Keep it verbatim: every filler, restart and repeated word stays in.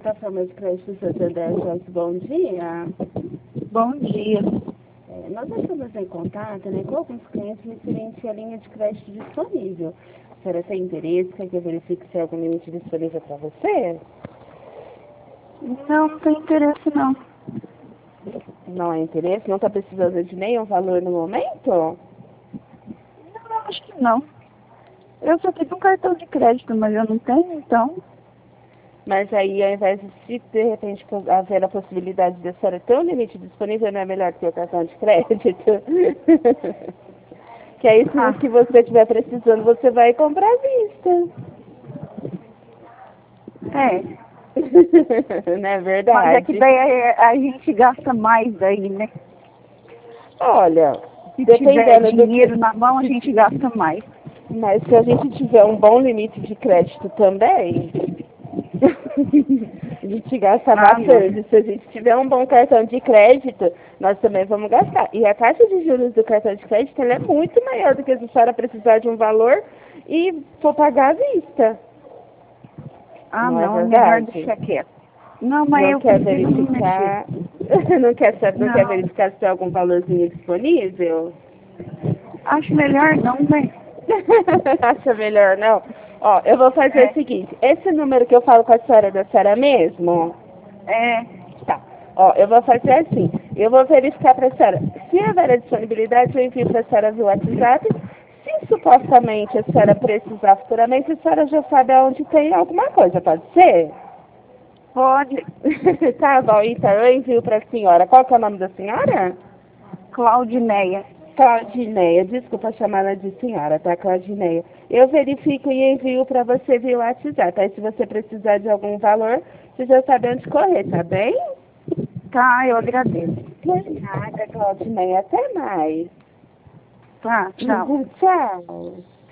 plataforma de crédito Santander, Joyce, bom dia. Bom dia. É, nós estamos em contato, né, com alguns clientes referente à linha de crédito disponível. A senhora tem interesse? Quer que eu verifique se há algum limite disponível para você? Não, não tem interesse não. Não há interesse? Não está precisando de nenhum valor no momento? Não, acho que não. Eu só tenho um cartão de crédito, mas eu não tenho, então... Mas aí, ao invés de, de repente, haver a possibilidade de a senhora ter um limite disponível, não é melhor ter o cartão de crédito? Que aí, se Ah. o que você estiver precisando, você vai comprar à vista. É. Não é verdade? Mas é que daí a, a gente gasta mais daí, né? Olha, Se tiver dependendo do dinheiro que... na mão, a gente gasta mais. Mas se a gente tiver um bom limite de crédito também, a gente gasta Ah, bastante. Se a gente tiver um bom cartão de crédito, nós também vamos gastar. E a taxa de juros do cartão de crédito ela é muito maior do que se a senhora precisar de um valor e for pagar à vista. Ah, Não é não, é melhor verdade? deixar quieto. Não, mas Não eu quer prefiro não mexer. verificar? não, quer, saber- não quer Não, verificar se tem algum valorzinho disponível? acho melhor não, né? Acha melhor não? Ó, eu vou fazer É. o seguinte, esse número que eu falo com a senhora é da senhora mesmo? É. Tá. Ó, eu vou fazer assim, eu vou verificar para a senhora. Se houver a disponibilidade, eu envio para a senhora via WhatsApp. Se supostamente a senhora precisar futuramente, a senhora já sabe aonde tem alguma coisa, pode ser? Pode. Tá bom, então eu envio para a senhora. Qual que é o nome da senhora? Claudineia. Claudineia, desculpa chamar ela de senhora, tá, Claudineia? Eu verifico e envio para você via WhatsApp. Aí se você precisar de algum valor, você já sabe onde correr, tá bem? Tá, eu agradeço. De nada, Claudineia. Até mais. Tá, tchau. Tchau.